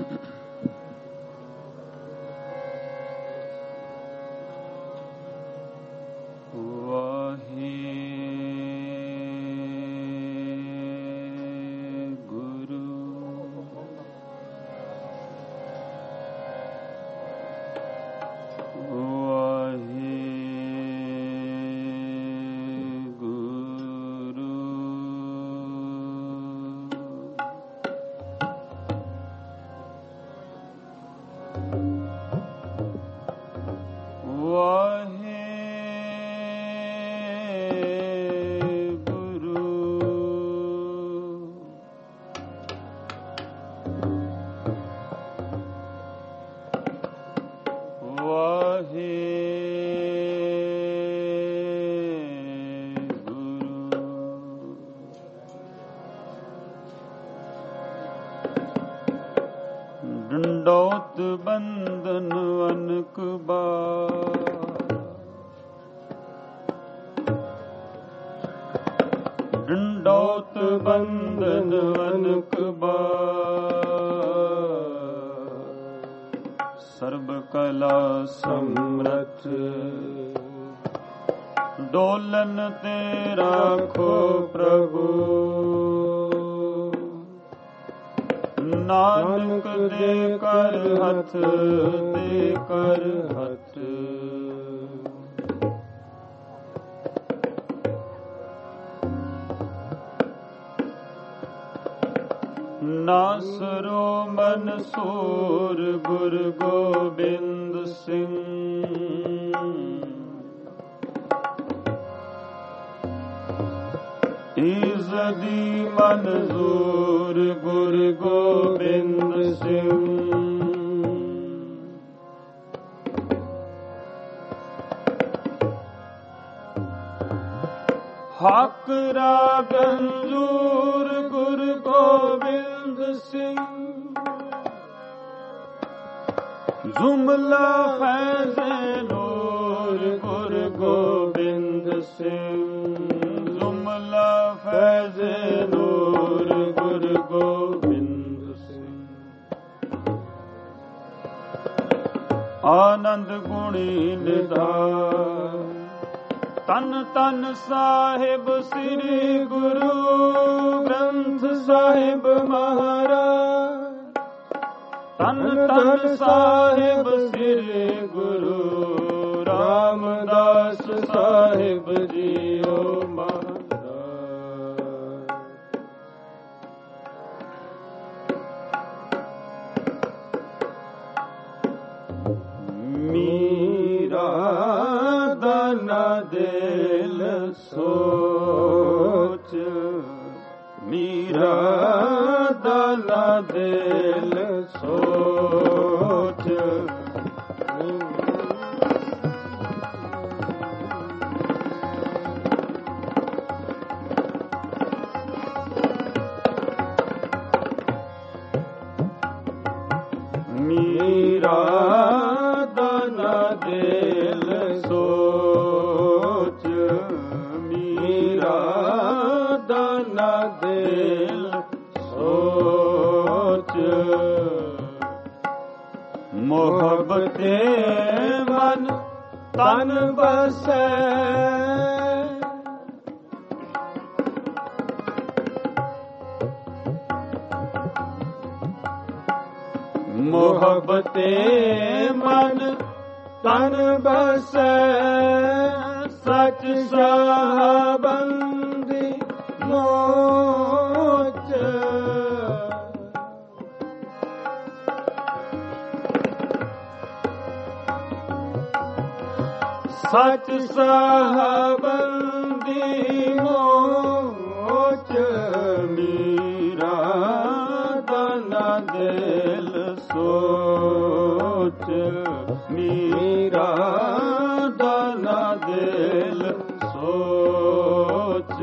ਡੰਡੋਤ ਬੰਧਨ ਅਨਕ ਬਾਰ, ਡੰਡੋਤ ਬੰਧਨ ਅਨਕ ਬਾਰ, ਸਰਬ ਕਲਾ ਸਮਰਥ ਡੋਲਨ ਤੇ ਰਾਖੋ ਪ੍ਰਭੂ। ਨਾਨਕ ਦੇ ਕਰ ਹੱਥ, ਦੇ ਕਰ ਹੱਥ। ਨਾਸਰੋ ਮਨਸੂਰ ਗੁਰ ਗੋਬਿੰਦ ਸਿੰਘ, ਇਜ਼ਦੀ ਮਨਜ਼ੂਰ ਗੁਰ ਗੋਬਿੰਦ ਸਿੰਘ। ਹਕ ਰਾਗੰਜੂਰ ਗੁਰ ਗੋਬਿੰਦ ਸਿੰਘ, ਜੁਮਲਾ ਫੈਜ਼ੇ ਨੂਰ ਗੁਰ ਗੋਬਿੰਦ ਸਿੰਘ, ਜੁਮਲਾ ਫੈਜ਼ੇ ਨੂਰ ਗੁਰ ਗੋਬਿੰਦ ਸਿੰਘ। ਆਨੰਦ ਗੁਣੀ ਨਿਧਾਨ, ਤਨ ਤਨ ਸਾਹਿਬ ਸ੍ਰੀ ਗੁਰੂ ਗ੍ਰੰਥ ਸਾਹਿਬ ਮਹਾਰਾਜ, ਤਨ ਤਨ ਸਾਹਿਬ ਸ੍ਰੀ ਗੁਰੂ ਰਾਮਦਾਸ ਸਾਹਿਬ ਜੀਓ ਮਹਾਰਾਜ। ਮੀਰਾ ਦਾਨਾ ਦਿਲ ਸੋਚ, ਮੀਰਾ ਦਾਨਾ ਦਿਲ ਸੋਚ। ਮੀਰਾ ਦਾਨਾ ਦਿਲ ਸੋਚ, ਮੀਰਾ ਦਾਨਾ ਦਿਲ ਸੋਚ। ਮੁਹੱਬਤੇ ਮਨ ਤਨ ਬਸੈ, ਮੁਹੱਬਤੇ ਮਨ ਤਨ ਬਸੈ। ਸਚ ਸਾਹਬੰਦੀ ਮੋਚ, ਸਚ ਸਾਹਬੰਦੀ ਮੋਚ। ਮੀਰਾ ਦਾਨਾ ਦਿਲ ਸੋਚ, ਮੀਰਾ ਦਾਨਾ ਦਿਲ ਸੋਚ।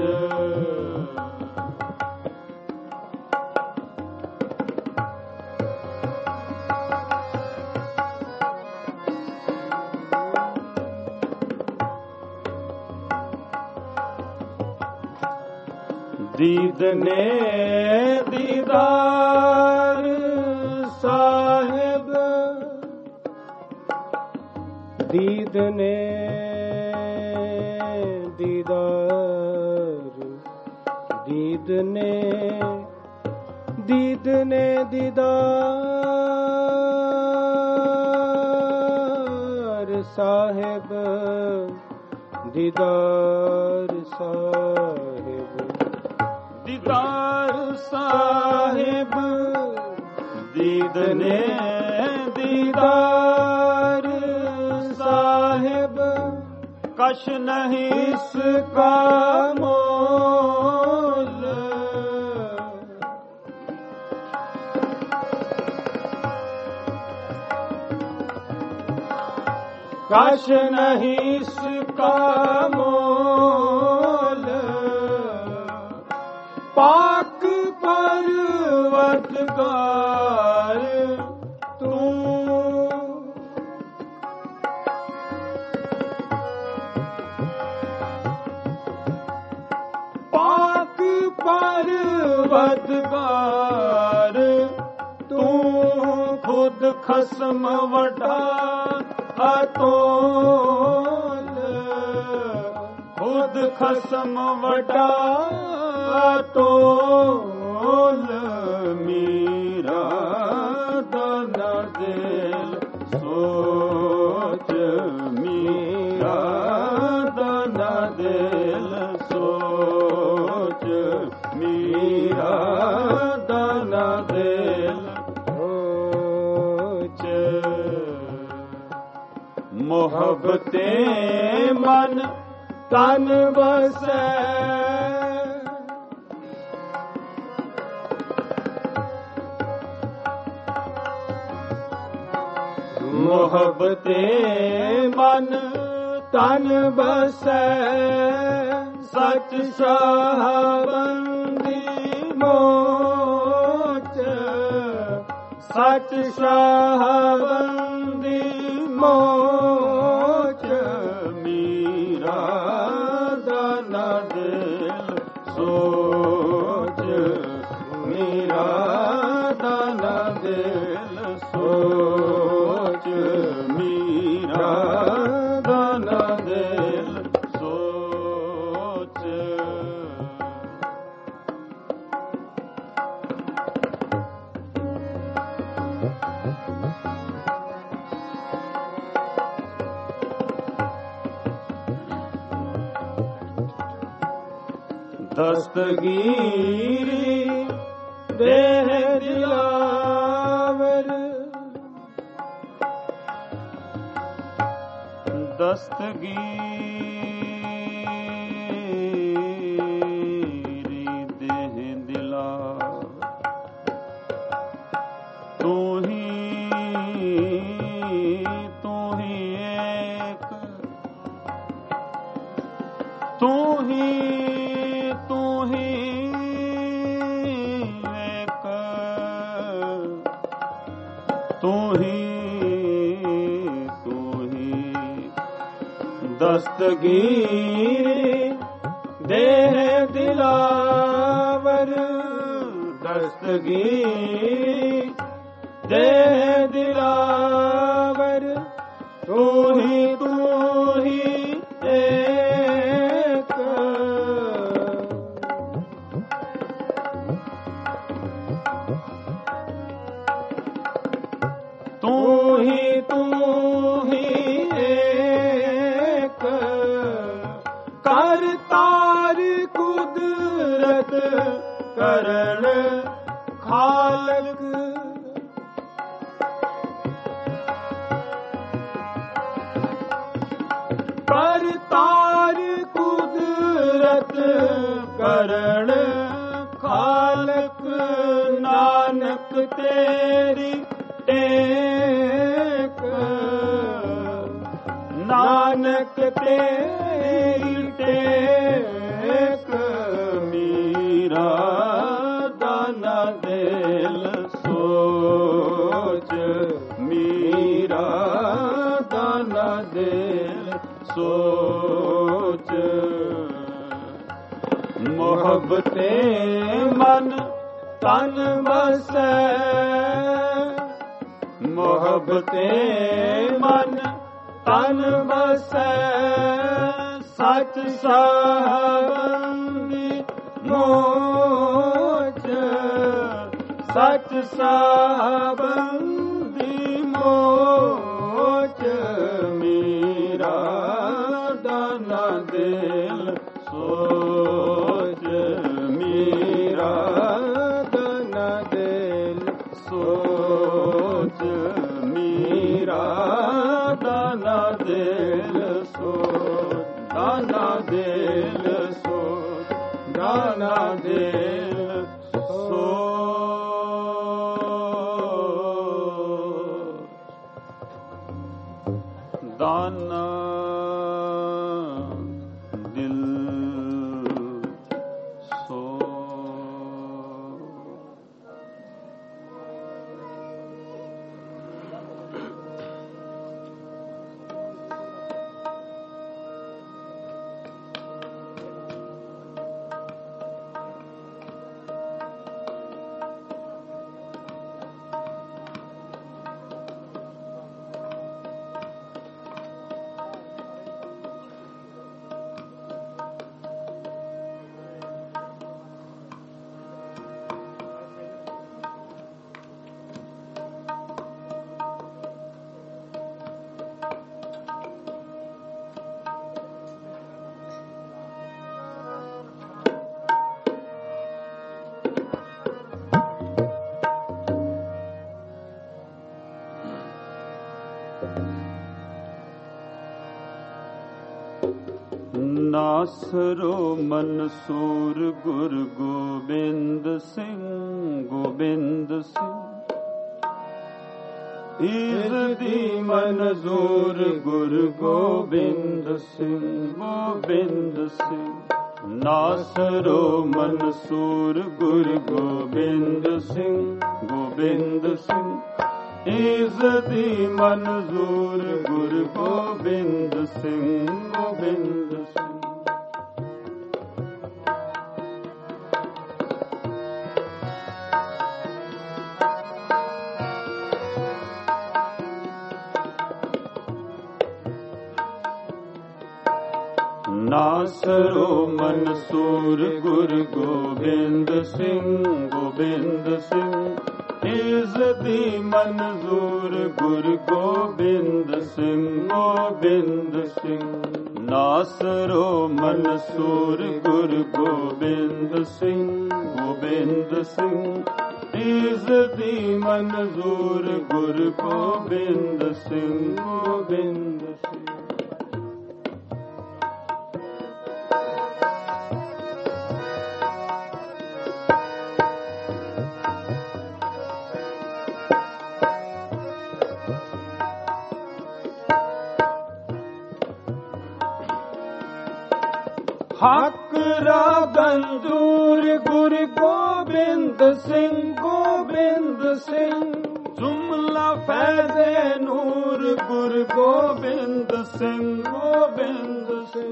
ਦੀਦ ਨੇ ਦੀਦਾਰ ਸਾ दीदने दीदार, दीदने दीदने दीदार साहिब, दीदार साहिब, दीदार साहिब, दीदने दीदार साहिब, कश नहीं इसका मोल, कश नहीं इसका मोल, पाक पर्वतगार तू, पाक पर्वतगार तू, खुद खसम वटा अतोल, खुद खसम वटा अतोल, मीरा दाना दिल सोच, मीरा दाना दिल सोच, मीरा दाना दिल सोच, मोहब्बते मन तन बसे, मोहब्बते मन तन बसे, सच शाहबंदी मोच, सच शाहबंदी मोच, मीरा दाना दिल सोच, मीरा दाना दिल सोच, मीरा दाना दिल सोच। दस्तगीरी देह दिलावर, दस्तगीरी देह दिलावर, तू ही एक, तू ही एक, तू ही दस्तगीरी देह दिलावर, दस्तगीरी देह दिलावर, तू ही एक, तू ही एक, करतार कुदरत करण खालक, करतार कुदरत करण खालक, नानक तेरी टेक, नानक तेरी टेक, मीरा दाना दिल सोच, मीरा दाना दिल सोच, मोहब्बते मन तन बसे, मोहब्बते मन ਤਨ ਬਸੈ ਸਚ ਸਾਬੰਦੀ ਮੋਚ ਸਚ ਸਾਬੰਦੀ ਮੋਚ ਮੀਰਾ ਦਾਨਾ ਦਿਲ ਸੋਚ ਮੀਰਾ ਦਾਨਾ ਦਿਲ ਸੋਚ ਮੀਰਾ ਦਾਨਾ ਦਿਲ ਸੋਚ ਦਾਨਾ ਦਿਲ ਸੋਚ ਦਾਨਾ ਦਿਲ ਸੋਚ ਦਾਨਾ ਦਿਲ ਨਾਸਰੋ ਮਨਸੂਰ ਗੁਰ ਗੋਬਿੰਦ ਸਿੰਘ ਗੋਬਿੰਦ ਸਿੰਘ ਈਜ਼ ਦੀ ਮਨਜ਼ੂਰ ਗੁਰ ਗੋਬਿੰਦ ਸਿੰਘ ਗੋਬਿੰਦ ਸਿੰਘ ਨਾਸਰੋ ਮਨਸੂਰ ਗੁਰ ਗੋਬਿੰਦ ਸਿੰਘ ਗੋਬਿੰਦ ਸਿੰਘ ਈਜ਼ ਦੀ ਮਨਜ਼ੂਰ ਗੁਰ ਗੋਬਿੰਦ ਸਿੰਘ ਗੋਬਿੰਦ ਸਿੰਘ ਨਾਸਰੋ ਮਨਸੂਰ ਗੁਰ ਗੋਬਿੰਦ ਸਿੰਘ ਗੋਬਿੰਦ ਸਿੰਘ ਈਜ਼ ਦੀ ਮਨਜ਼ੂਰ ਗੁਰ ਗੋਬਿੰਦ ਸਿੰਘ ਗੋਬਿੰਦ ਸਿੰਘ ਨਾਸਰੋ ਮਨਸੂਰ ਗੁਰ ਗੋਬਿੰਦ ਸਿੰਘ ਗੋਬਿੰਦ ਸਿੰਘ ਈਜ਼ ਦੀ ਮਨਜ਼ੂਰ ਗੁਰ ਗੋਬਿੰਦ ਸਿੰਘ ਗੋਬਿੰਦ ਸਿੰਘ ਹਕ ਰਾਗੰਦੂਰ ਗੁਰ ਗੋਬਿੰਦ ਸਿੰਘ ਗੋਬਿੰਦ ਸਿੰਘ ਜੁਮਲਾ ਫੈਜ਼ੇ ਨੂਰ ਗੁਰ ਗੋਬਿੰਦ ਸਿੰਘ ਗੋਬਿੰਦ ਸਿੰਘ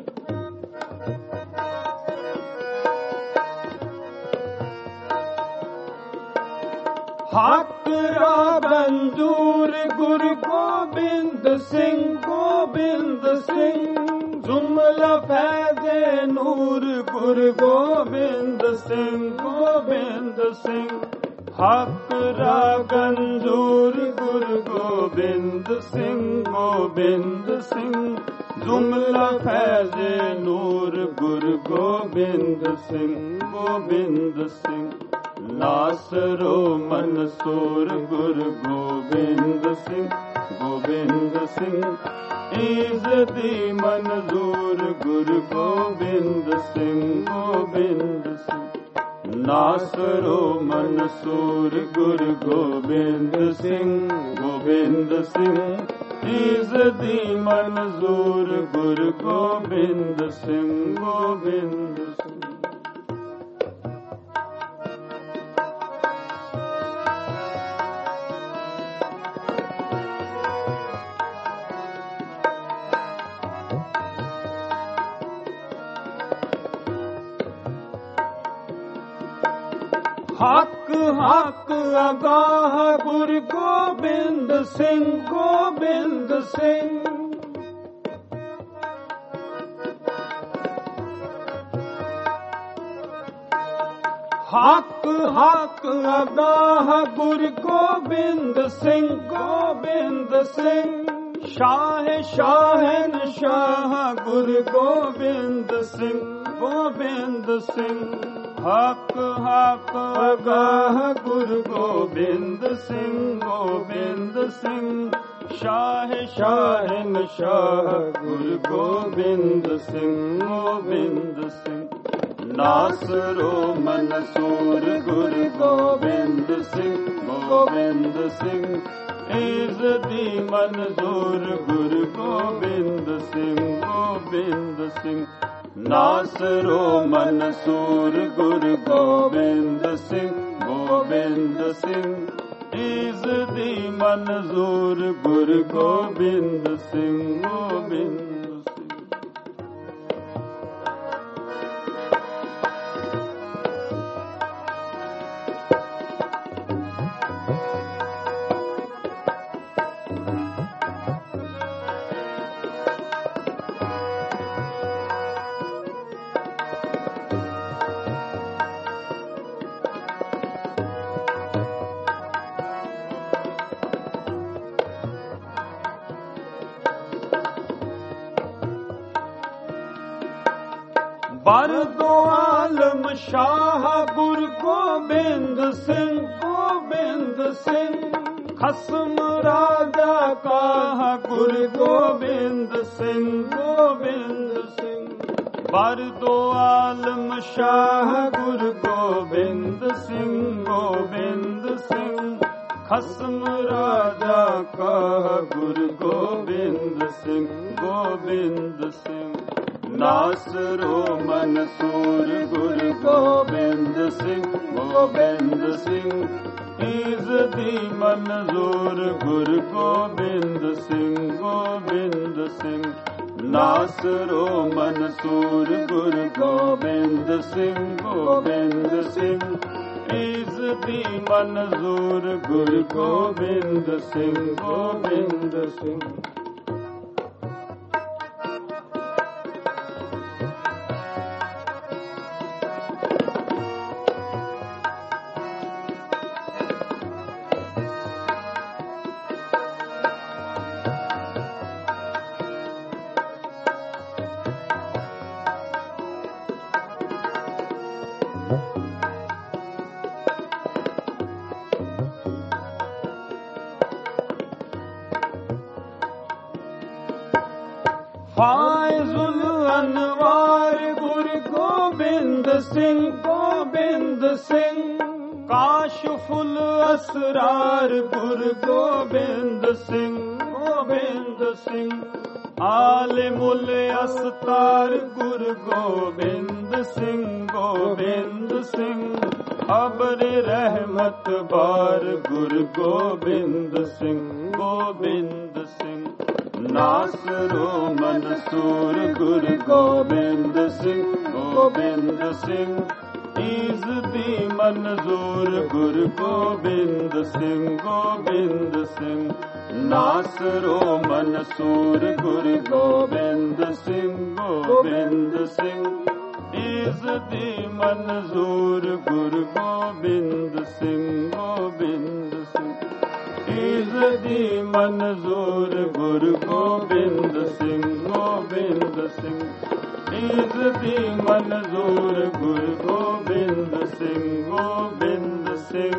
ਹਕ ਰਾਗੰਦੂਰ ਗੁਰ ਗੋਬਿੰਦ ਸਿੰਘ ਗੋਬਿੰਦ ਸਿੰਘ ਜੁਮਲਾ ਫੈਜ਼ੇ ਨੂਰ ਗੁਰ ਗੋਬਿੰਦ ਸਿੰਘ ਗੋਬਿੰਦ ਸਿੰਘ ਹਕ ਰਾਗੰਦੂਰ ਗੁਰ ਗੋਬਿੰਦ ਸਿੰਘ ਗੋਬਿੰਦ ਸਿੰਘ ਜੁਮਲਾ ਫੈਜ਼ੇ ਨੂਰ ਗੁਰ ਗੋਬਿੰਦ ਸਿੰਘ ਗੋਬਿੰਦ ਸਿੰਘ ਨਾਸਰੋ ਮਨਸੂਰ ਗੁਰ ਗੋਬਿੰਦ ਸਿੰਘ ਗੋਬਿੰਦ ਸਿੰਘ ਈਜ਼ ਦੀ ਮਨਜ਼ੂਰ ਗੁਰ ਗੋਬਿੰਦ ਸਿੰਘ ਗੋਬਿੰਦ ਸਿੰਘ ਨਾਸਰੋ ਮਨਸੂਰ ਗੁਰ ਗੋਬਿੰਦ ਸਿੰਘ ਗੋਬਿੰਦ ਸਿੰਘ ਈਜ਼ ਦੀ ਮਨਜ਼ੂਰ ਗੁਰ ਗੋਬਿੰਦ ਸਿੰਘ ਗੋਬਿੰਦ ਸਿੰਘ ਹਕ ਹਕ ਅਗਾਹ ਗੁਰ ਗੋਬਿੰਦ ਸਿੰਘ ਗੋਬਿੰਦ ਸਿੰਘ ਹੱਕ ਹੱਕ ਅਗਾਹ ਗੁਰ ਗੋਬਿੰਦ ਸਿੰਘ ਗੋਬਿੰਦ ਸਿੰਘ ਸ਼ਾਹ ਸ਼ਾਹਨਸ਼ਾਹ ਗੁਰ ਗੋਬਿੰਦ ਸਿੰਘ ਗੋਬਿੰਦ ਸਿੰਘ ਹੱਕ ਹੱਕ ਅਗਾਹ ਗੁਰ ਗੋਬਿੰਦ ਸਿੰਘ ਗੋਬਿੰਦ ਸਿੰਘ ਸ਼ਾਹ ਸ਼ਾਹਨਸ਼ਾਹ ਗੁਰ ਗੋਬਿੰਦ ਸਿੰਘ ਗੋਬਿੰਦ ਸਿੰਘ ਨਾਸਰੋ ਮਨਸੂਰ ਗੁਰ ਗੋਬਿੰਦ ਸਿੰਘ ਗੋਬਿੰਦ ਸਿੰਘ ਇਜ਼ਦੀ ਮਨਜ਼ੂਰ ਗੁਰ ਗੋਬਿੰਦ ਸਿੰਘ ਗੋਬਿੰਦ ਸਿੰਘ ਨਾਸਰੋ ਮਨਸੂਰ ਗੁਰ ਗੋਬਿੰਦ ਸਿੰਘ ਗੋਬਿੰਦ ਸਿੰਘ ਇਜ਼ਦੀ ਮਨਜ਼ੂਰ ਗੁਰ ਗੋਬਿੰਦ ਸਿੰਘ ਗੋਬਿੰਦ ਬਰਦੋ ਆਲਮ ਸ਼ਾਹ ਗੁਰ ਗੋਬਿੰਦ ਸਿੰਘ ਗੋਬਿੰਦ ਸਿੰਘ ਖਸਮ ਰਾਜਾ ਕਾਹ ਗੁਰ ਗੋਬਿੰਦ ਸਿੰਘ ਗੋਬਿੰਦ ਸਿੰਘ ਬਰਦੋ ਆਲਮ ਸ਼ਾਹ ਗੁਰ ਗੋਬਿੰਦ ਸਿੰਘ ਗੋਬਿੰਦ ਸਿੰਘ ਖਸਮ ਰਾਜਾ ਕਾਹ ਗੁਰ ਗੋਬਿੰਦ ਸਿੰਘ ਗੋਬਿੰਦ ਸਿੰਘ ਨਾਸਰੋ ਮਨਸੂਰ ਗੁਰ ਗੋਬਿੰਦ ਸਿੰਘ ਗੋਬਿੰਦ ਸਿੰਘ ਇਜ਼ਦੀ ਮਨਜ਼ੂਰ ਗੁਰ ਗੋਬਿੰਦ ਸਿੰਘ ਗੋਬਿੰਦ ਸਿੰਘ ਨਾਸਰੋ ਮਨਸੂਰ ਗੁਰ ਗੋਬਿੰਦ ਸਿੰਘ ਗੋਬਿੰਦ ਸਿੰਘ ਇਜ਼ਦੀ ਮਨਜ਼ੂਰ ਗੁਰ ਗੋਬਿੰਦ ਸਿੰਘ ਗੋਬਿੰਦ ਸਿੰਘ ਫਾਇਜ਼ੁਲ ਅਨਵਾਰ ਗੁਰ ਗੋਬਿੰਦ ਸਿੰਘ ਗੋਬਿੰਦ ਸਿੰਘ ਕਾਸ਼ਫੁਲ ਅਸਰਾਰ ਗੁਰ ਗੋਬਿੰਦ ਸਿੰਘ ਗੋਬਿੰਦ ਸਿੰਘ ਆਲਿਮੁਲ ਅਸਤਾਰ ਗੁਰ ਗੋਬਿੰਦ ਸਿੰਘ ਗੋਬਿੰਦ ਸਿੰਘ ਅਬਰ ਰਹਿਮਤ ਬਾਰ ਗੁਰ ਗੋਬਿੰਦ ਸਿੰਘ ਗੋਬਿੰਦ ਸਿੰਘ ਨਾਸਰੋ ਮਨਸੂਰ ਗੁਰ ਗੋਬਿੰਦ ਸਿੰਘ ਗੋਬਿੰਦ ਸਿੰਘ ਇਜ਼ਦੀ ਮਨਜ਼ੂਰ ਗੁਰ ਗੋਬਿੰਦ ਸਿੰਘ ਗੋਬਿੰਦ ਸਿੰਘ ਨਾਸਰੋ ਮਨਸੂਰ ਗੁਰ ਗੋਬਿੰਦ ਸਿੰਘ ਗੋਬਿੰਦ ਸਿੰਘ ਇਜ਼ਦੀ ਮਨਜ਼ੂਰ ਗੁਰ ਗੋਬਿੰਦ ਸਿੰਘ ਗੋਬਿੰਦ ਸਿੰਘ ਇਜ਼ਦੀ ਮਨਜ਼ੂਰ ਗੁਰ ਗੋਬਿੰਦ ਸਿੰਘ ਗੋਬਿੰਦ ਸਿੰਘ ਇਜ਼ਦੀ ਮਨਜ਼ੂਰ ਗੁਰ ਗੋਬਿੰਦ ਸਿੰਘ ਗੋਬਿੰਦ ਸਿੰਘ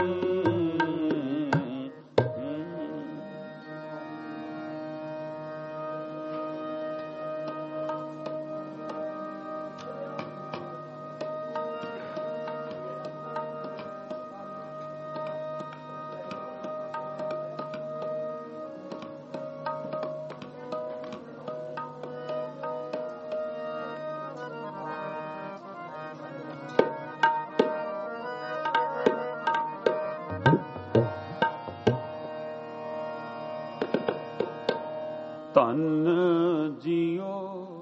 ਧਨ ਜੀਓ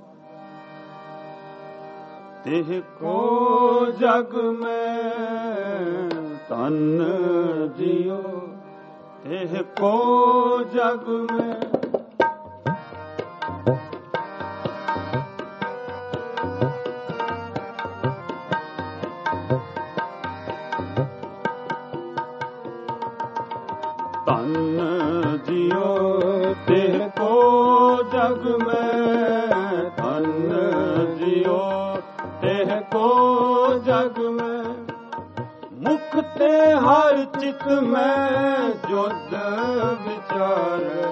ਤਿਹ ਕੋ ਜਗ ਮੈਂ ਧਨ ਜੀਓ ਤਿਹ ਕੋ ਜਗ ਮੈਂ ਜਗ ਮੈਂ ਧਨ ਜਿਉ ਤਿਹ ਕੋ ਜਗ ਮੈਂ ਮੁਖ ਤੇ ਹਰ ਚਿਤ ਮੈਂ ਜੁਧ ਵਿਚਾਰੈ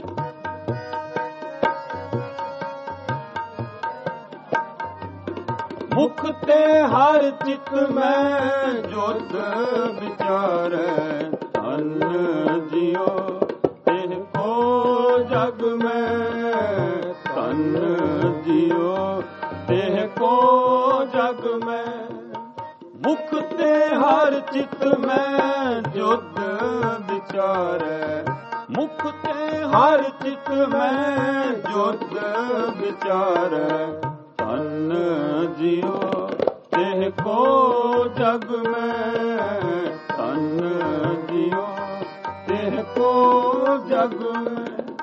ਮੁਖ ਤੇ ਹਰ ਚਿਤ ਮੈਂ ਜੁਧ ਵਿਚਾਰੈ ਧਨ ਜਿਉ ਤਿਹ ਕੋ ਜਗ ਮੈਂ ਧਨ ਜਿਉ ਤਿਹ ਕੋ ਜਗ ਮੈਂ ਮੁਖ ਤੇ ਹਰ ਚਿਤ ਮੈਂ ਜੁਧ ਵਿਚਾਰੈ ਮੁਖ ਤੇ ਹਰ ਚਿਤ ਮੈਂ ਜੁਧ ਵਿਚਾਰੈ ਧਨ ਜਿਉ ਤਿਹ ਕੋ ਜਗ ਮੈਂ ਧਨ ਜਿਉ ਤਿਹ ਕੋ ਜਗ ਮੈਂ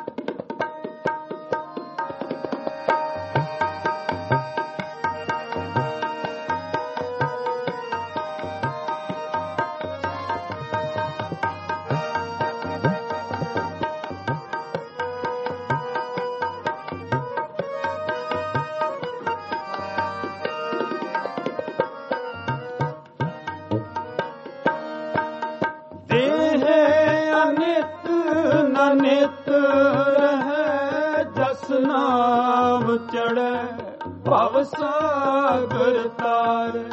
ਨਿਤ ਰਹਿ ਜਸ ਨਾਮ ਚੜ੍ਹੈ ਭਵ ਸਾਗਰ ਤਾਰੈ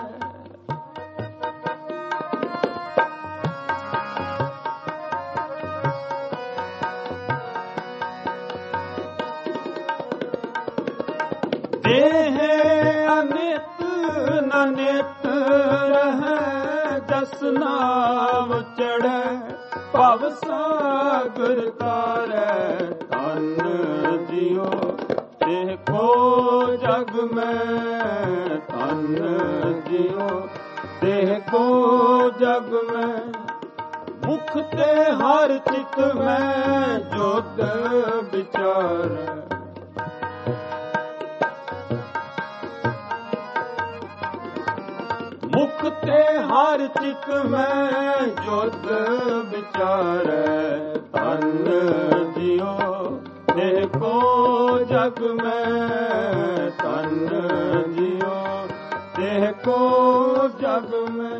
ਦੇਹ ਅਨਿਤ ਨਿਤ ਰਹਿ ਜਸ ਨਾਮ ਚੜ੍ਹੈ ਭਵ ਸਾਗਰ ਤਾਰੈ ਧਨ ਜਿਉ ਤਿਹ ਕੋ ਜਗ ਮੈਂ ਧਨ ਜਿਉ ਤਿਹ ਕੋ ਜਗ ਮੈਂ ਮੁਖ ਤੇ ਹਰ ਚਿਤ ਮੈਂ ਜੁਧ ਵਿਚਾਰੈ ਮੁਖ ਤੇ ਹਰ ਚਿਤ ਮੈਂ ਜੁਧ ਵਿਚਾਰੈ ਧਨ ਜਿਉ ਤਿਹ ਕੋ ਜਗ ਮੈਂ ਧਨ ਜਿਉ ਤਿਹ ਕੋ ਜਗ ਮੈਂ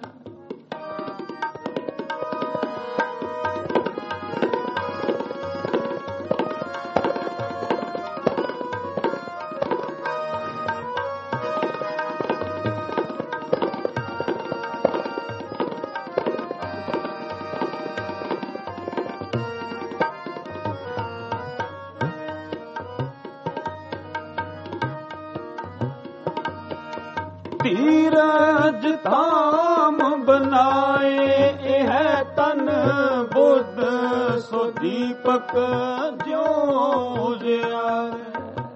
ਧੀਰਜ ਧਾਮ ਬਨਾਏ ਇਹ ਤਨ ਬੁੱਧ ਸੋ ਦੀਪਕ ਜਿਉ ਜਿਆਰੈ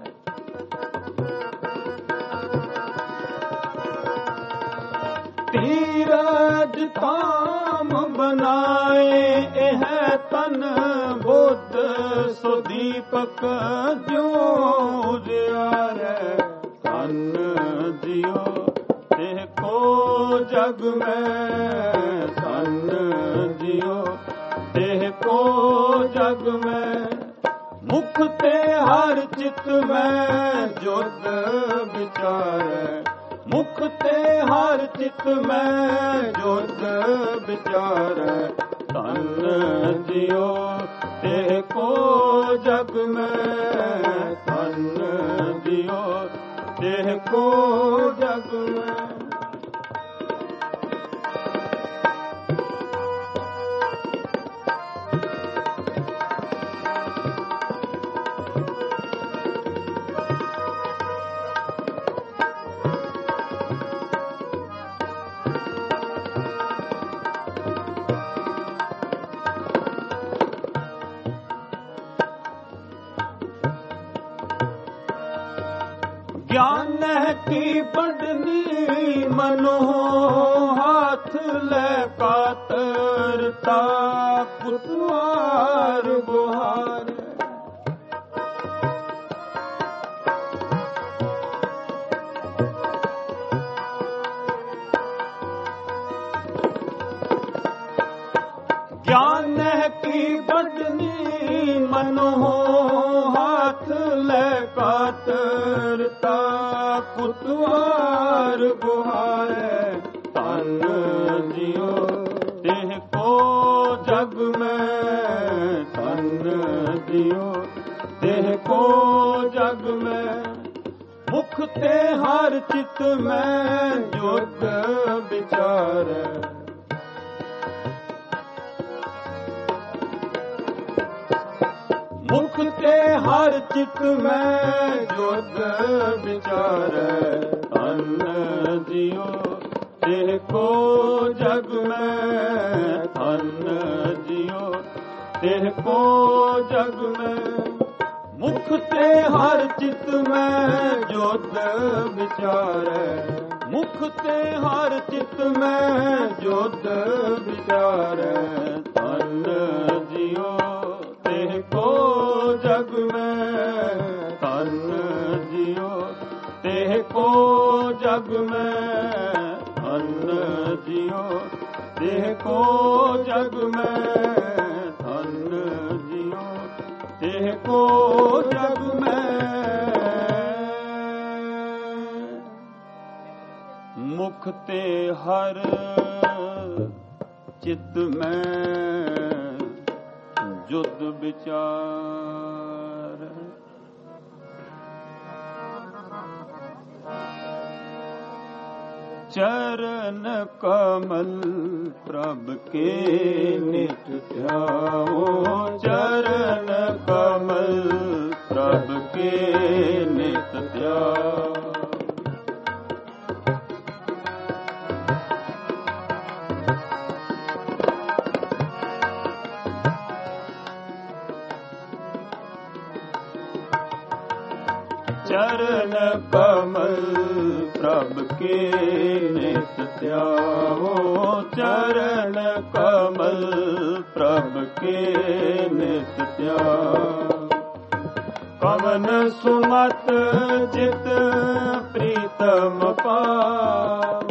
ਧੀਰਜ ਧਾਮ ਬਨਾਏ ਇਹ ਤਨ ਬੁੱਧ ਸੋ ਦੀਪਕ ਜਿਉ ਜਿਆਰੈ ਧਨ ਜਿਉ ਤਿਹ ਕੋ ਜਗ ਮੈਂ ਧਨ ਜਿਉ ਤਿਹ ਕੋ ਜਗ ਮੈਂ ਮੁਖ ਤੇ ਹਰ ਚਿਤ ਮੈਂ ਜੁਧ ਵਿਚਾਰੈ ਮੁਖ ਤੇ ਹਰ ਚਿਤ ਮੈਂ ਜੁਧ ਵਿਚਾਰੈ ਧਨ ਜਿਉ ਤਿਹ ਕੋ ਜਗ ਮੈਂ ਧਨ ਜਿਉ ਤਿਹ ਕੋ ਜਗ ਮੈਂ ਗਿਆਨ ਕੀ ਪੜਨੀ ਮਨੋ ਹਾਥ ਲੈ ਕਾਤਰਤਾ ਪੁਤਵਾਰ ਗੁਹਾਰ ਗਿਆਨ ਕੀ ਪੜਨੀ ਮਨੋ ਹਾਥ हाथ ले कातरता कुतवार गुहारे तन जियो तेह को जग में तन जियो तेह को जग में मुख ते हर चित में जोत विचार मुख ते हर चित में जोत विचार अन्न जियो तेह को जग में अन्न जियो तेह को जग में मुख ते हर चित में जोत विचार मुख ते हर चित में जोत विचार अन्न जियो तेह को जग में तन जियो तेह को जग में अन्न जियो तेह को जग में अन्न जियो तेह को जग में मुख ते हर चित में जुद विचार चरण कमल प्रभ के नित ध्याओ चरण कमल प्रभ के नित ध्याओ चरण कमल प्रभ के नित ध्याओ चरण कमल प्रभ के नित ध्याओ कवन सुमत जित प्रीतम पाओ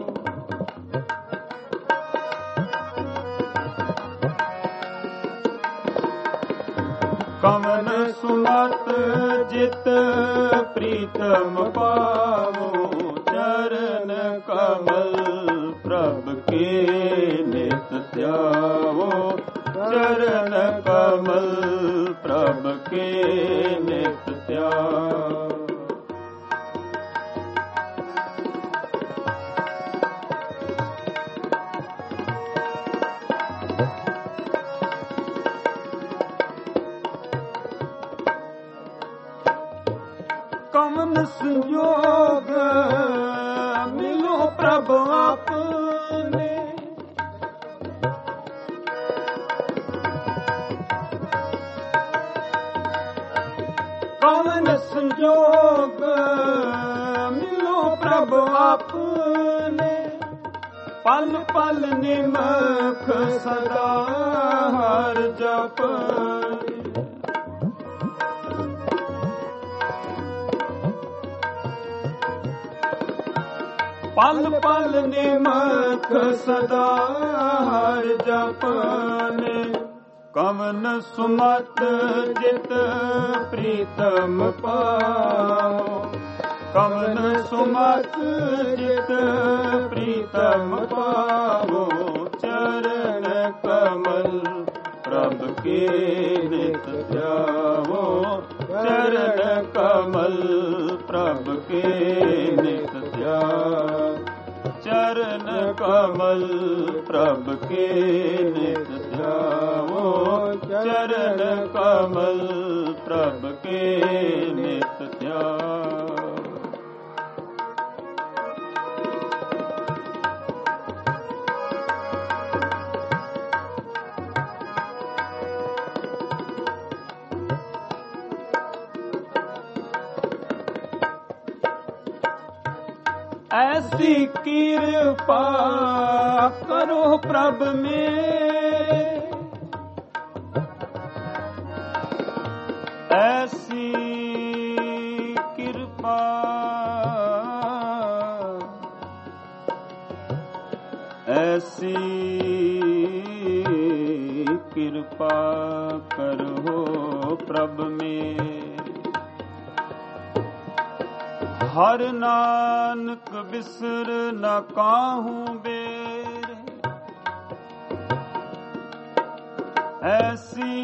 कवन सुमत जित प्रीतम पावो चरण कमल प्रभ के नित ध्याओ चरण कमल प्रभ के नित ध्याओ कवन संयोग मिलो प्रभ आपने कवन संयोग मिलो प्रभ आपने पल पल निमख सदा हर जप पल पल निमख सदा हर जपने कवन सुमत जित प्रीतम पाओ कवन सुमत जित प्रीतम पाओ चरण कमल प्रभ के नित ध्याओ चरण कमल प्रभ के नित ध्याओ चरण कमल प्रभ के नित ध्याओ चरण कमल प्रभ के नित ध्याओ ऐसी कृपा करो प्रभ मेरे ऐसी कृपा ऐसी कृपा करो प्रभ मेरे ਹਰ ਨਾਨਕ ਬਿਸਰ ਨ ਕਾਹੂ ਬੇਰ, ਐਸੀ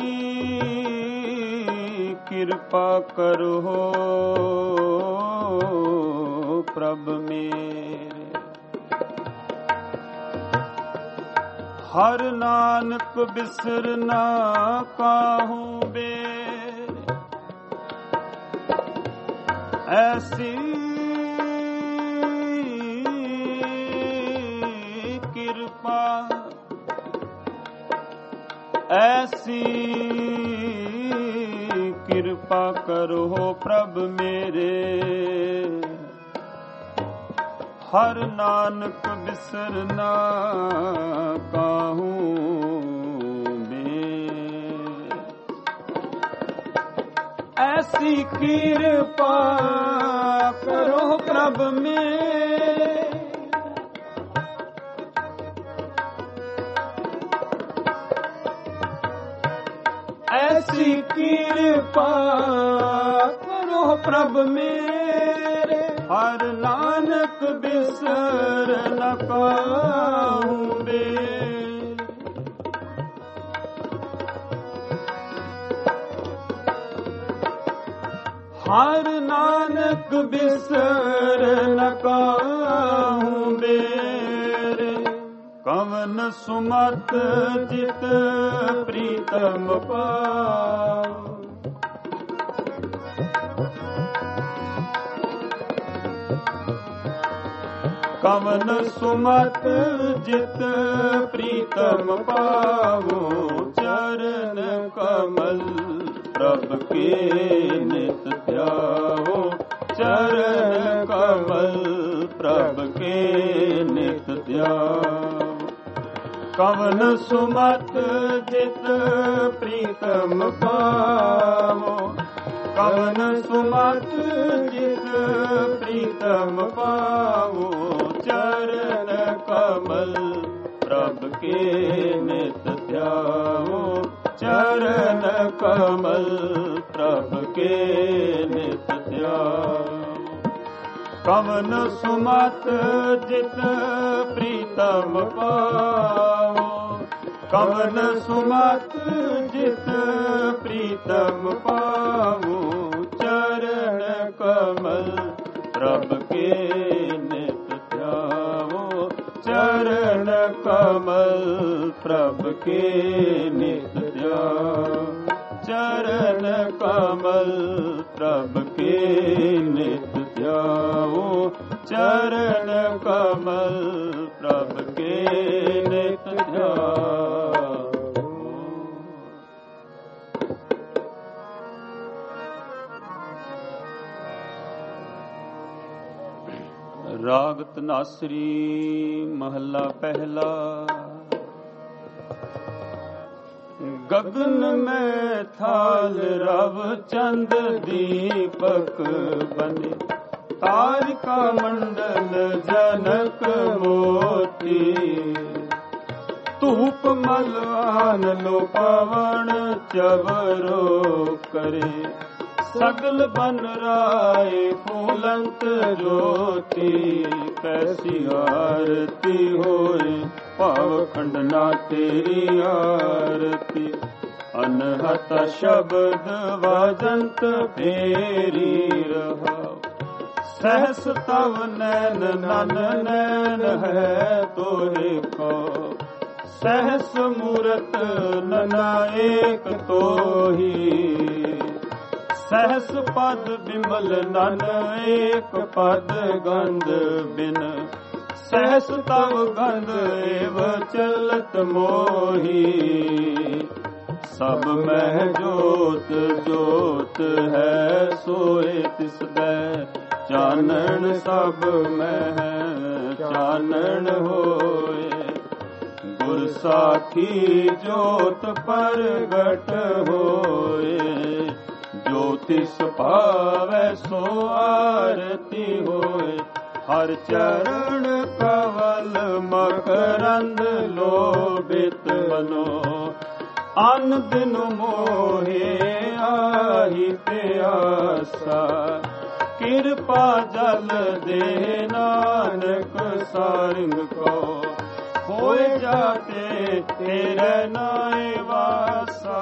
ਕਿਰਪਾ ਕਰੋ ਪ੍ਰਭ ਮੇਰੇ। ਹਰ ਨਾਨਕ ਬਿਸਰ ਨ ਕਾਹੂ ਬੇਰ, ਐਸੀ ਕਿਰਪਾ, ਐਸੀ ਕਿਰਪਾ ਕਰੋ ਪ੍ਰਭ ਮੇਰੇ। ਹਰ ਨਾਨਕ ਬਿਸਰ ਨ ਕਾਹੂ ਬੇਰ, ਐਸੀ ਕਿਰਪਾ ਕਰੋ ਪ੍ਰਭ ਮੇਰੇ। ਐਸੀ ਕਿਰਪਾ ਕਰੋ ਪ੍ਰਭ ਮੇਰੇ। ਹਰ ਨਾਨਕ ਬਿਸਰ ਨ ਕਾਹੂ ਬੇਰ, ਹਰ ਨਾਨਕ ਬਿਸਰ ਨ ਕਾਹੂ ਬੇਰ। ਕਵਨ ਸੁਮਤ ਜਿਤ ਪ੍ਰੀਤਮ ਪਾਉ, ਕਵਨ ਸੁਮਤ ਜਿਤ ਪ੍ਰੀਤਮ ਪਾਵੋ। ਚਰਨ ਕਮਲ ਪ੍ਰਭ ਕੇ ਨਿਤ ਧਿਆਵੋ, ਚਰਨ ਕਮਲ ਪ੍ਰਭ ਕੇ ਨਿਤ ਧਿਆਵੋ। ਕਵਨ ਸੁਮਤ ਜਿਤ ਪ੍ਰੀਤਮ ਪਾਵੋ, ਕਵਨ ਸੁਮਤ ਜਿਤ ਪ੍ਰੀਤਮ ਪਾਵੋ। ਚਰਨ ਕਮਲ ਪ੍ਰਭ ਕੇ ਨਿਤ ਧਿਆਵੋ, ਚਰਨ ਕਮਲ ਪ੍ਰਭ ਕੇ ਨਿਤ ਧਿਆਵੋ। ਕਵਨ ਸੁਮਤ ਜਿਤ ਪ੍ਰੀਤਮ ਪਾਵੋ, ਕਵਨ ਸੁਮਤ ਜਿਤ ਪ੍ਰੀਤਮ ਪਾਵੋ। ਚਰਨ ਕਮਲ ਪ੍ਰਭ ਕੇ ਨਿਤ ਧਿਆਵੋ, ਚਰਨ ਕਮਲ ਪ੍ਰਭ ਕੇ ਨਿਤ ਧਿਆਵੋ। ਚਰਨ ਕਮਲ ਪ੍ਰਭ ਕੇ ਨਿਤ ਧਿਆਵੋ, ਚਰਨ ਕਮਲ ਪ੍ਰਭ ਕੇ ਨਿਤ ਧਿਆਵੋ। ਰਾਗ ਧਨਾਸਰੀ ਮਹੱਲਾ ਪਹਿਲਾ। ਗगन में थाल रव चंद दीपक बने, तारिका मंडल जनक मोती। धूप मलवान लो पवन चवरो करे, सगल बन राय फूलंत ज्योति। कैसी आरती होए पाव खंडना तेरी आरती। अनहत शब्द वाजंत फेरी रहा, सहस तव नैन नन नैन है तोहे को। सहस मूरत नना एक तोही, सहस पद बिमल नन एक पद गंध बिन। सहस तव गंध एव चलत मोही, सब मह जोत जोत है सोए तिसदै। चानन सब मह चानन होए, गुर साखी जोत परगट होए। ज्योतिष पावै सो आरती होए, हर चरण कवल मकरंद लोभित मनो। अन दिन मोहे आहि प्यासा, कि ਕਿਰਪਾ ਜਲ ਦੇ ਨਾਨਕ ਸਾਰਿੰਗ ਕੋ, ਹੋਏ ਜਾਤੇ ਤੇਰੇ ਨਾਏ ਵਾਸਾ।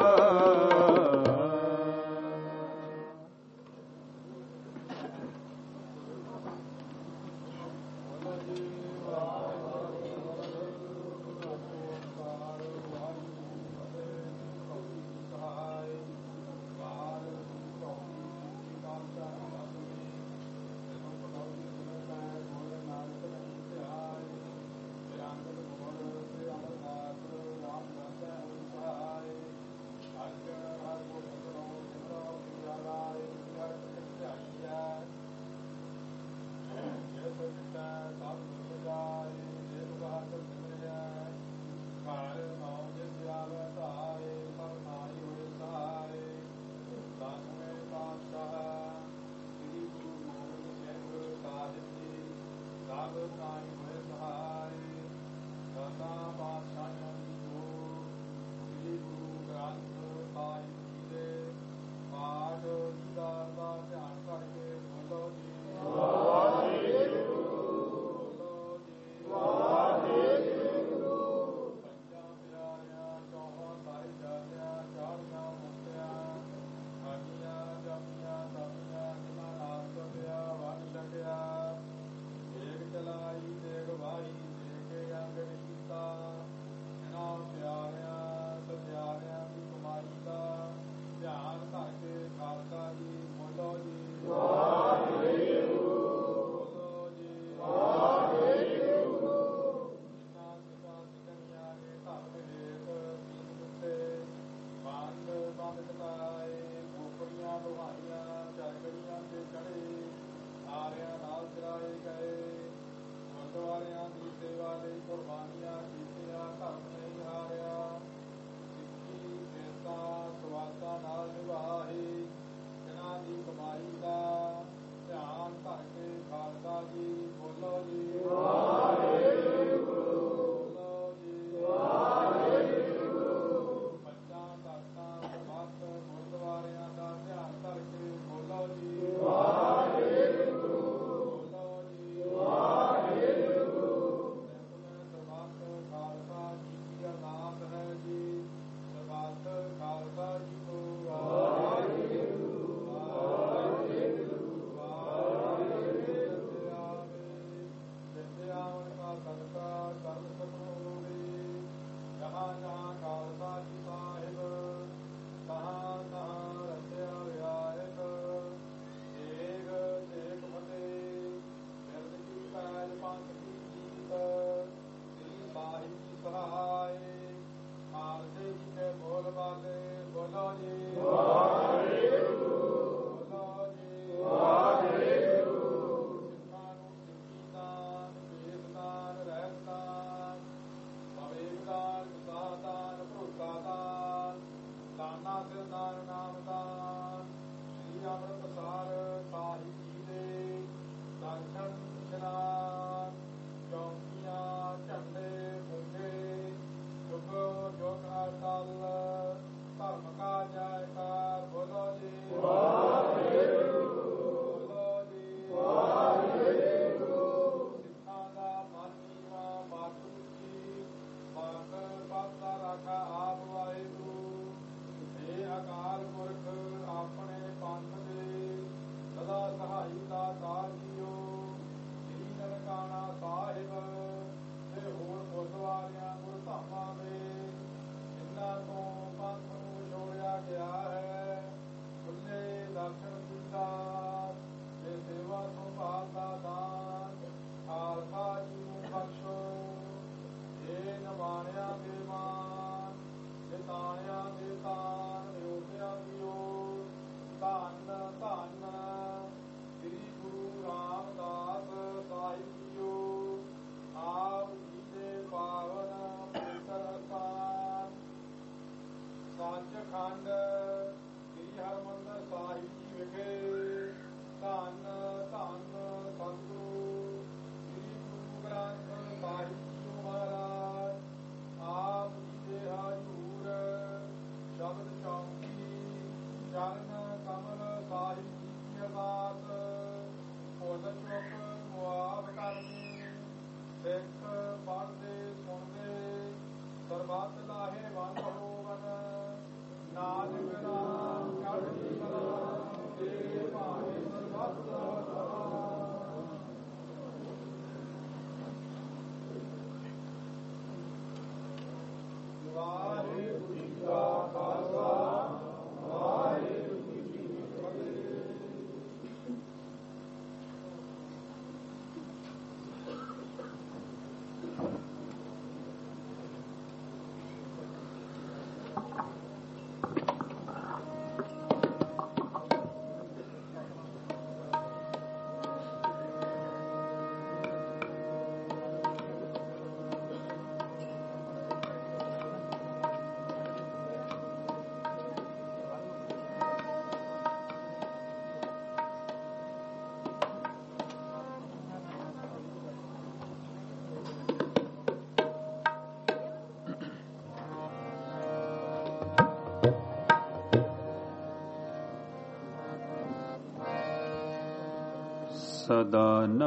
ਸਦਾ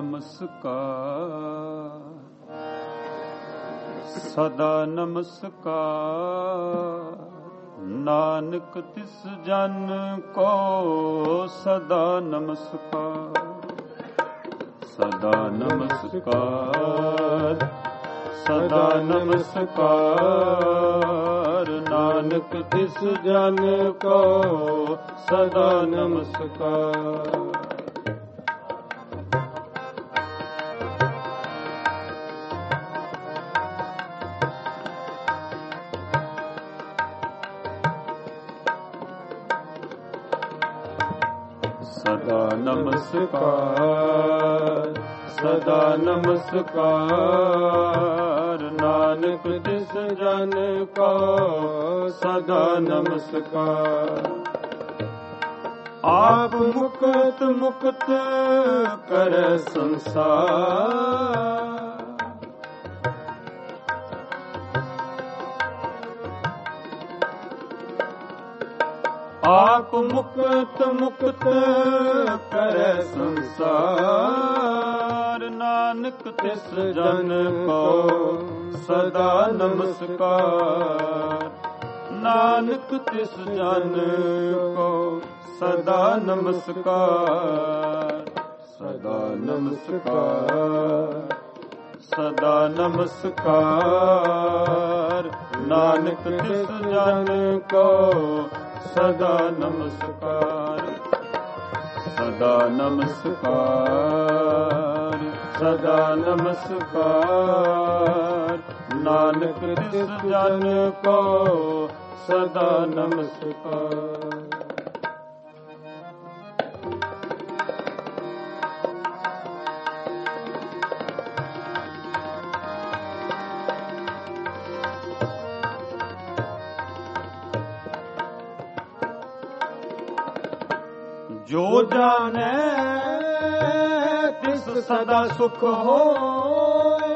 ਨਮਸਕਾਰ, ਸਦਾ ਨਮਸਕਾਰ, ਨਾਨਕ ਤਿਸ ਜਨ ਕੋ ਸਦਾ ਨਮਸਕਾਰ, ਸਦਾ ਨਮਸਕਾਰ, ਸਦਾ ਨਮਸਕਾਰ, ਨਾਨਕ ਤਿਸ ਜਨ ਕੋ ਸਦਾ ਨਮਸਕਾਰ। ਸਦਾ ਨਮਸਕਾਰ, ਸਦਾ ਨਮਸਕਾਰ, ਨਾਨਕ ਤਿਸ ਜਨ ਕੋ ਸਦਾ ਨਮਸਕਾਰ। ਆਪ ਮੁਕਤ ਮੁਕਤ ਕਰੈ ਸੰਸਾਰ, ਆਪ ਮੁਕਤ ਮੁਕਤ ਕਰੈ ਸੰਸਾਰ, ਨਾਨਕ ਤਿਸ ਜਨ ਕੋ ਸਦਾ ਨਮਸਕਾਰ, ਨਾਨਕ ਤਿਸ ਜਨ ਕੋ ਸਦਾ ਨਮਸਕਾਰ, ਸਦਾ ਨਮਸਕਾਰ, ਸਦਾ ਨਮਸਕਾਰ, ਨਾਨਕ ਤਿਸ ਜਨ ਕੋ ਸਦਾ ਨਮਸਕਾਰ, ਸਦਾ ਨਮਸਕਾਰ, ਸਦਾ ਨਮਸਕਾਰ, ਨਾਨਕ ਤਿਸ ਜਨ ਕੋ ਸਦਾ ਨਮਸਕਾਰ। ਜੋ ਜਾਣੈ ਤਿਸ ਸਦਾ ਸੁਖ ਹੋਇ,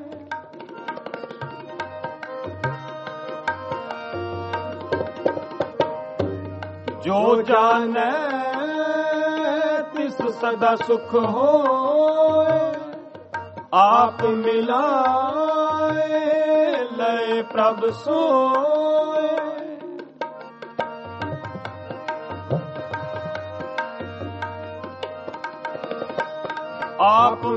ਜੋ ਜਾਣੈ ਤਿਸ ਸਦਾ ਸੁਖ ਹੋਇ, ਆਪ ਮਿਲਾਏ ਲਏ ਪ੍ਰਭ ਸੋਇ, ਆਪ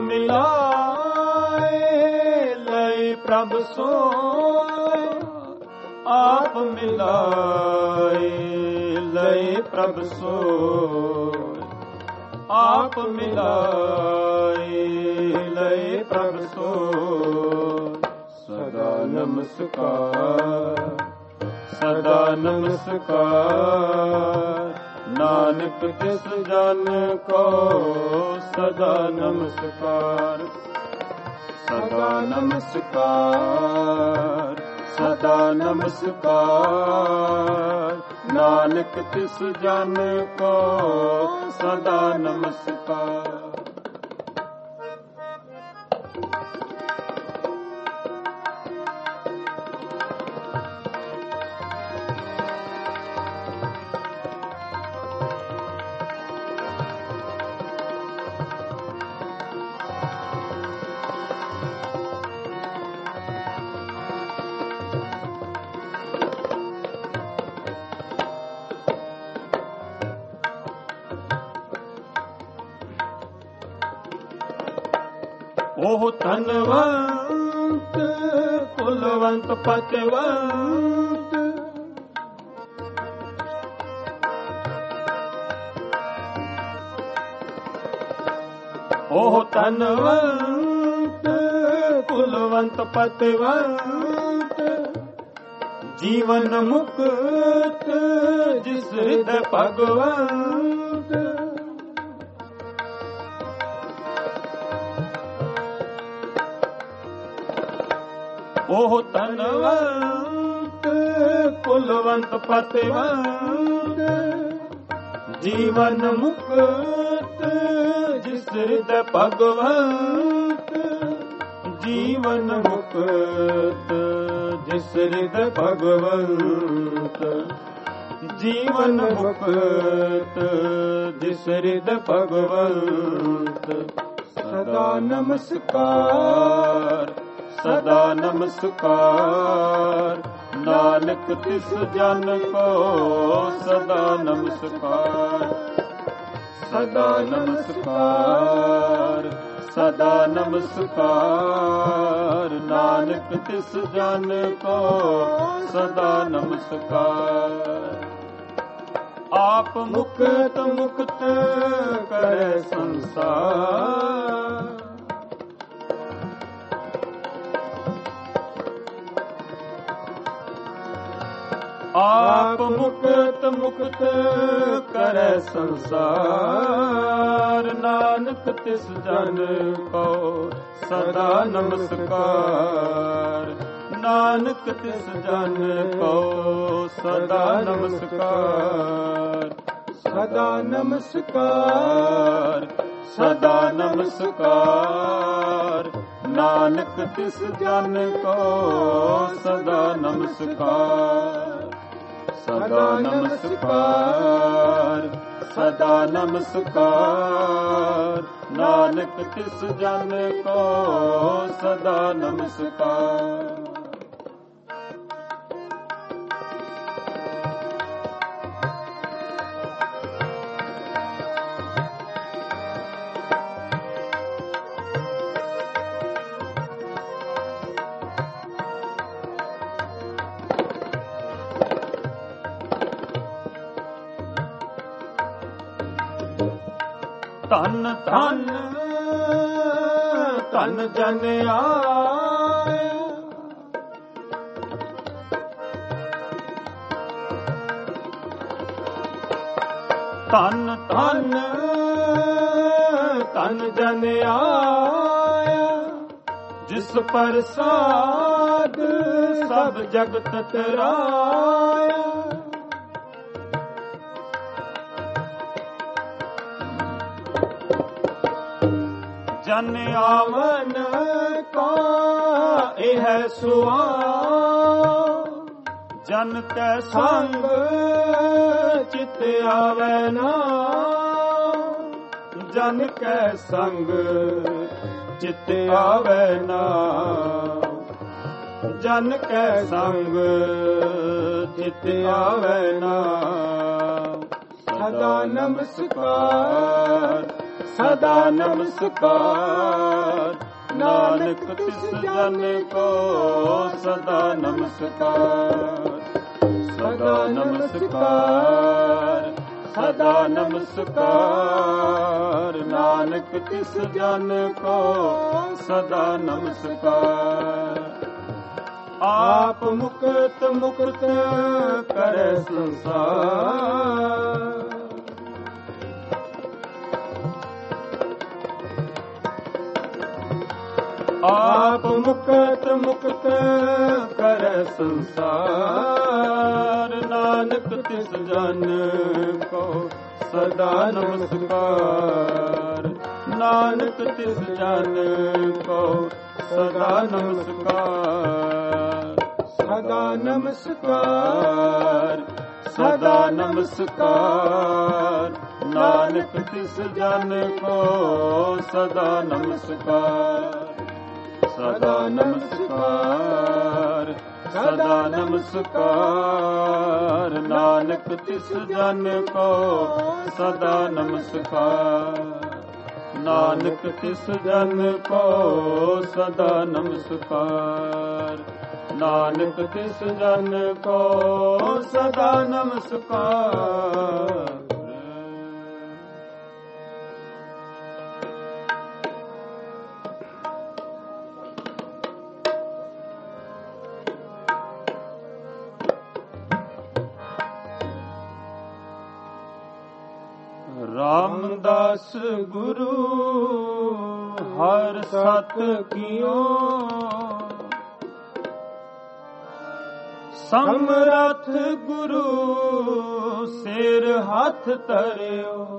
ਮਿਲਾਏ ਲਏ ਪ੍ਰਭ ਸੋਇ, ਆਪ ਮਿਲਾਏ ਲਏ ਪ੍ਰਭ ਸੋਇ, ਆਪ ਮਿਲਾਏ ਲਏ ਪ੍ਰਭ ਸੋਇ। ਸਦਾ ਨਮਸਕਾਰ, ਸਦਾ ਨਮਸਕਾਰ, ਨਾਨਕ ਤਿਸ ਜਨ ਕੋ ਸਦਾ ਨਮਸਕਾਰ, ਸਦਾ ਨਮਸਕਾਰ, ਸਦਾ ਨਮਸਕਾਰ, ਨਾਨਕ ਤਿਸ ਜਨ ਕੋ ਸਦਾ ਨਮਸਕਾਰ। ਉਹ ਧਨਵੰਤ ਕੁਲਵੰਤ ਪਤਵੰਤ, ਉਹ ਧਨਵੰਤ ਕੁਲਵੰਤ ਪਤਵੰਤ, ਜੀਵਨ ਮੁਕਤ ਜਿਸ ਹਿਰਦੈ ਭਗਵੰਤ। ਉਹ ਧਨਵੰਤ ਕੁਲਵੰਤ ਪਤਵੰਤ, ਜੀਵਨ ਮੁਕਤ ਜਿਸ ਹਿਰਦੈ ਭਗਵੰਤ। ਜੀਵਨ ਮੁਕਤ ਜਿਸ ਹਿਰਦੈ ਭਗਵੰਤ, ਜੀਵਨ ਮੁਕਤ ਜਿਸ ਹਿਰਦੈ ਭਗਵੰਤ। ਸਦਾ ਨਮਸਕਾਰ ਸਦਾ ਨਮਸਕਾਰ, ਨਾਨਕ ਤਿਸ ਜਨ ਕੋ ਸਦਾ ਨਮਸਕਾਰ। ਸਦਾ ਨਮਸਕਾਰ ਸਦਾ ਨਮਸਕਾਰ, ਨਾਨਕ ਤਿਸ ਜਨ ਕੋ ਸਦਾ ਨਮਸਕਾਰ। ਆਪ ਮੁਕਤ ਮੁਕਤ ਕਰੈ ਸੰਸਾਰ, ਆਪ ਮੁਕਤ ਮੁਕਤ ਕਰੈ ਸੰਸਾਰ। ਨਾਨਕ ਤਿਸ ਜਨ ਕੋ ਸਦਾ ਨਮਸਕਾਰ। ਨਾਨਕ ਤਿਸ ਜਨ ਕੋ ਸਦਾ ਨਮਸਕਾਰ। ਸਦਾ ਨਮਸਕਾਰ ਸਦਾ ਨਮਸਕਾਰ, ਨਾਨਕ ਤਿਸ ਜਨ ਕੋ ਸਦਾ ਨਮਸਕਾਰ। ਸਦਾ ਨਮਸਕਾਰ ਸਦਾ ਨਮਸਕਾਰ, ਨਾਨਕ ਤਿਸ ਜਨ ਕੋ ਸਦਾ ਨਮਸਕਾਰ। ਧਨ ਧਨ ਧਨ ਜਨ ਆਇਆ, ਧਨ ਧਨ ਧਨ ਜਨ ਆਇਆ, ਜਿਸ ਪ੍ਰਸਾਦ ਸਭ ਜਗਤ ਤਰਾਇਆ। ਜਨ ਆਵਨ ਕਾ ਇਹ ਸੁਆਦ, ਜਨ ਕੈ ਸੰਗ ਚਿਤ ਆਵੈ ਨਾ। ਜਨ ਕੈ ਸੰਗ ਚਿਤ ਆਵੈ ਨਾ, ਜਨ ਕੈ ਸੰਗ ਚਿਤ ਆਵੈ ਨਾ। ਸਦਾ ਨਮਸਕਾਰ ਸਦਾ ਨਮਸਕਾਰ, ਨਾਨਕ ਤਿਸ ਜਨ ਕੋ ਸਦਾ ਨਮਸਕਾਰ। ਸਦਾ ਨਮਸਕਾਰ ਸਦਾ ਨਮਸਕਾਰ, ਨਾਨਕ ਤਿਸ ਜਨ ਕੋ ਸਦਾ ਨਮਸਕਾਰ। ਆਪ ਮੁਕਤ ਮੁਕਤ ਕਰੈ ਸੰਸਾਰ, ਆਪ ਮੁਕਤ ਮੁਕਤ ਕਰੈ ਸੰਸਾਰ। ਨਾਨਕ ਤਿਸ ਜਨ ਕੋ ਸਦਾ ਨਮਸਕਾਰ। ਨਾਨਕ ਤਿਸ ਜਨ ਕੋ ਸਦਾ ਨਮਸਕਾਰ। ਸਦਾ ਨਮਸਕਾਰ ਸਦਾ ਨਮਸਕਾਰ, ਨਾਨਕ ਤਿਸ ਜਨ ਕੋ ਸਦਾ ਨਮਸਕਾਰ। ਸਦਾ ਨਮਸਕਾਰ ਸਦਾ ਨਮਸਕਾਰ, ਨਾਨਕ ਤਿਸ ਜਨ ਕੋ ਸਦਾ ਨਮਸਕਾਰ। ਨਾਨਕ ਤਿਸ ਜਨ ਕੋ ਸਦਾ ਨਮਸਕਾਰ। ਨਾਨਕ ਤਿਸ ਜਨ ਕੋ ਸਦਾ ਨਮਸਕਾਰ। ਰਾਮਦਾਸ ਗੁਰੂ ਹਰ ਸਤ ਕੀਓ, ਸਮਰਥ ਗੁਰੂ ਸਿਰ ਹੱਥ ਧਰਿਓ।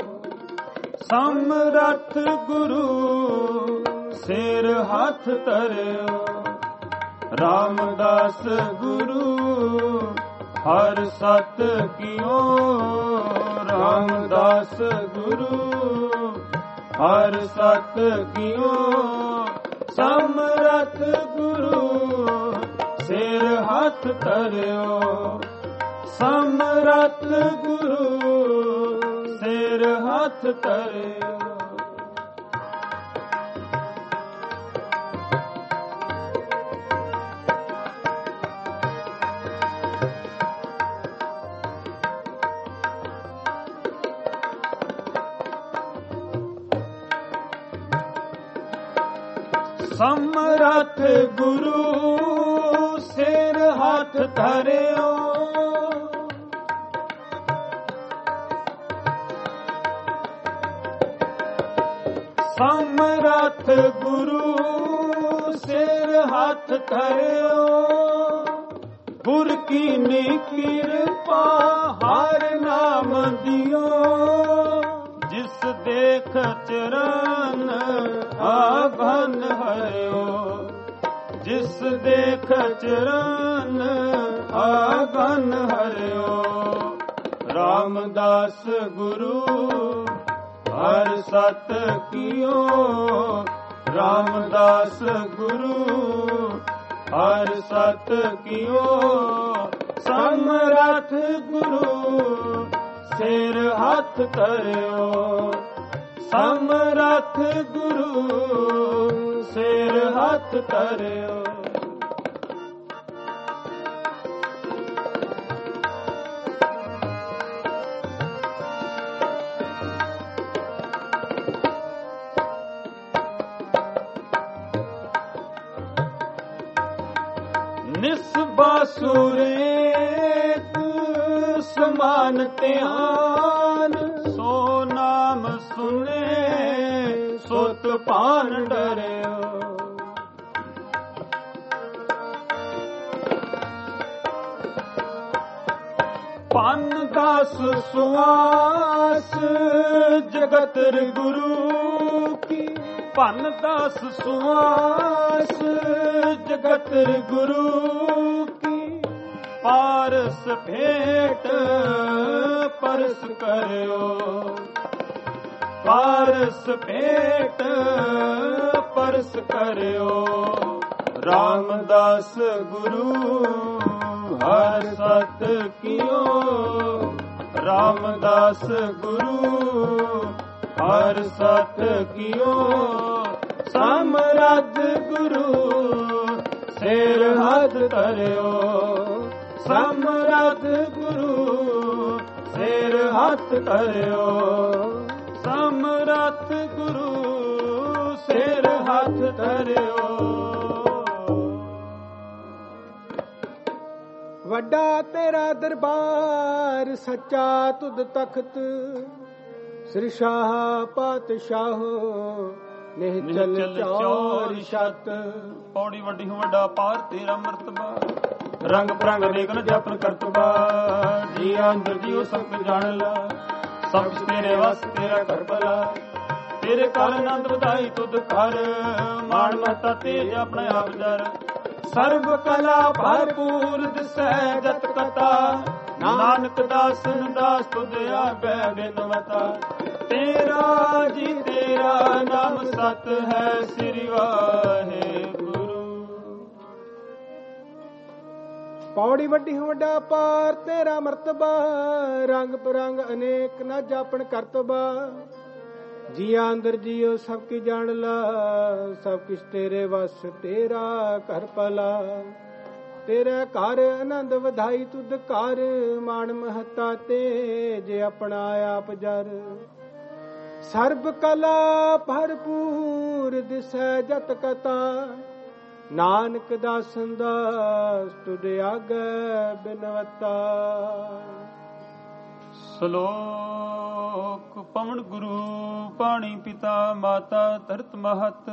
ਸਮਰਥ ਗੁਰੂ ਸਿਰ ਹੱਥ ਧਰਿਓ। ਰਾਮਦਾਸ ਗੁਰੂ ਹਰ ਸਤ ਕੀਓ। ਰਾਮਦਾਸ ਗੁਰੂ ਹਰ ਸਤ ਕੀਓ। ਸਮਰਥ ਗੁਰੂ ਸਿਰ ਹੱਥ ਧਰਿਓ। ਸਮਰਥ ਗੁਰੂ ਸਿਰ ਹੱਥ ਧਰਿਓ। ਸਮਰਥ ਗੁਰੂ ਸਿਰ ਹੱਥ ਧਰਿਓ। ਸਮਰਥ ਗੁਰੂ ਸਿਰ ਹੱਥ ਧਰਿਓ। ਗੁਰ ਕੀ ਕਿਰਪਾ ਹਰ ਨਾਮ ਦਿਓ। ਜਿਸ ਦੇਖ ਚਰਨ ਆਗਨ ਹਰਿਓ। ਜਿਸ ਦੇਖ ਚਰਨ ਆਗਨ ਹਰਿਓ। ਰਾਮਦਾਸ ਗੁਰੂ ਹਰ ਸਤ ਕੀਓ। ਰਾਮਦਾਸ ਗੁਰੂ ਹਰ ਸਤ ਕੀਓ। ਸਮਰਥ ਗੁਰੂ ਸਿਰ ਹੱਥ ਧਰਿਓ। ਸਮਰਥ ਗੁਰੂ ਸਿਰ ਹੱਥ ਧਰਿਓ। ਨਿਸਬਾਸੁਰੇ ਸਮਾਨ ਧਿਆਨ। ਸੋ ਨਾਮ ਸੁਨੇ ਸੁਤ ਭਾਨ ਡਰਿਓ। ਪੰਨ ਦਾਸ ਸੁਆਸ ਜਗਤ ਗੁਰੂ ਕੀ। ਪੰਨ ਦਾਸ ਸੁਆਸ ਜਗਤ ਗੁਰੂ ਕੀ। ਪਾਰਸ ਭੇਟ ਪਰਸ ਕਰਿਓ। ਪਾਰਸ ਭੇਟ ਪਰਸ ਕਰਿਓ। ਰਾਮਦਾਸ ਗੁਰੂ ਹਰ ਸਤ ਕੀਓ। ਰਾਮਦਾਸ ਗੁਰੂ ਹਰ ਸਤ ਕੀਓ। ਸਮਰਥ ਗੁਰੂ ਸਿਰ ਹੱਥ ਧਰਿਓ। ਸਮਰਥ ਗੁਰੂ ਸਿਰ ਹੱਥ ਧਰਿਓ। ਸਮਰਥ ਗੁਰੂ ਸਿਰ ਹੱਥ ਧਰਿਓ। ਵੱਡਾ ਤੇਰਾ ਦਰਬਾਰ ਸੱਚਾ ਤੁਧ ਤਖਤ। ਸ੍ਰੀ ਸ਼ਾਹ ਪਾਤਸ਼ਾਹ ਨਿਹਚਲ ਚੌਰ ਛਤ। ਪੌੜੀ ਵੱਡੀ ਹੋ ਵੱਡਾ ਪਾਰ ਤੇਰਾ ਮਰਤਬਾ। ਰੰਗ ਪ੍ਰੰਗ ਅਨੇਕ ਨ ਜਪਨ ਕਰਤਬਾ। ਜੀ ਅੰਦਰ ਜੀਉ ਸਭ ਜਾਣ ਲਾ। ਸਭ ਕੁਛ ਤੇਰੇ ਵਸ ਤੇਰਾ ਘਰ ਭਲਾ। ਤੇਰੇ ਕਾਲ ਆਨੰਦ ਵਧਾਈ ਤੁਧ ਕਰ। ਮਾਣ ਮਹਤਾ ਤੇਜ ਆਪਣੇ ਆਪ ਜਰ। ਸਰਬ ਕਲਾ ਭਰਪੂਰ ਦਿਸੈ ਜਤ ਕਥਾ। ਨਾਨਕ ਦਾਸਨ ਦਾਸ ਤੁਧ ਆਗੈ ਬਿਨਵਤਾ। ਤੇਰਾ ਜੀ ਤੇਰਾ ਨਾਮ ਸਤ ਹੈ ਸ੍ਰੀ ਵਾਹਿਗੁਰੂ। ਪੌੜੀ ਵੱਡੀ ਵੱਡਾ ਪਾਰ ਤੇਰਾ ਮਰਤਬਾ। ਰੰਗ ਬਰੰਗ ਅਨੇਕ ਨਾ ਜਾਪਣ ਕਰਤਬਾ। ਜੀਆ ਅੰਦਰ ਜੀਓ ਸਭ ਕੀ ਜਾਣ ਲਾ, ਸਭ ਕਿਛ ਤੇਰੇ ਵਸ ਤੇਰਾ ਘਰ ਭਲਾ। ਤੇਰੇ ਘਰ ਆਨੰਦ ਵਧਾਈ ਤੁਧ ਘਰ, ਮਾਣ ਮਹਤਾ ਤੇ ਜੇ ਆਪਣਾ ਆਪ ਜਰ। ਸਰਬ ਕਲਾ ਭਰਪੂਰ ਦਿਸੈ ਜਤ ਕਤਾ, ਨਾਨਕ ਦਾਸਨ ਦਾਸ ਤੁਧ ਆਗੈ ਬਿਨਵਤਾ। ਸ਼ਲੋਕ ਪਵਨ ਗੁਰੂ ਪਾਣੀ ਪਿਤਾ ਮਾਤਾ ਧਰਤ ਮਹਤ।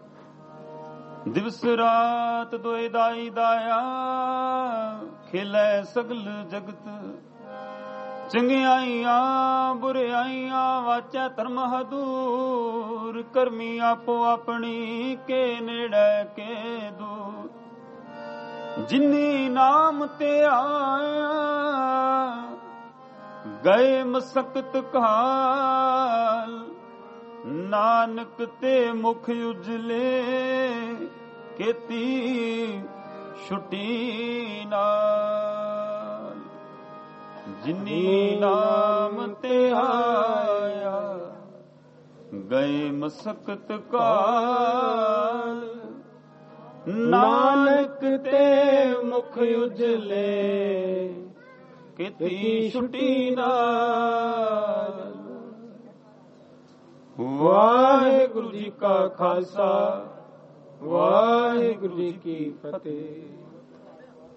ਦਿਵਸ ਰਾਤ ਦੋਇ ਦਾਈ ਦਾਇਆ, ਖੇਲੈ ਸਗਲ ਜਗਤ। ਚੰਗਿਆਈਆਂ ਬੁਰਿਆਈਆਂ ਵਾਚੈ ਧਰਮ ਹਦੂਰ, ਕਰਮੀ ਆਪੋ ਆਪਣੀ ਕੇ ਨੇੜੇ ਕੇ ਦੂਰ। ਜਿਨੀ ਨਾਮ ਤੇ ਆਇਆ, ਗਏ ਮਸਕਤ ਕਾਲ। ਨਾਨਕ ਤੇ ਮੁਖ ਉਜਲੇ, ਕੀਤੀ ਛੁਟੀ ਨਾਲ। ਜਿਨੀ ਨਾਮ ਤੇ ਆਇਆ, ਗਏ ਮਸਕਤ ਕਾਲ। ਨਾਨਕ ਤੇ ਮੁਖ ਉਜਲੇ, ਕੀਤੀ ਛੁਟੀ ਨਾਲ। ਵਾਹਿਗੁਰੂ ਜੀ ਕਾ ਖਾਲਸਾ, ਵਾਹਿਗੁਰੂ ਜੀ ਕੀ ਫਤਿਹ।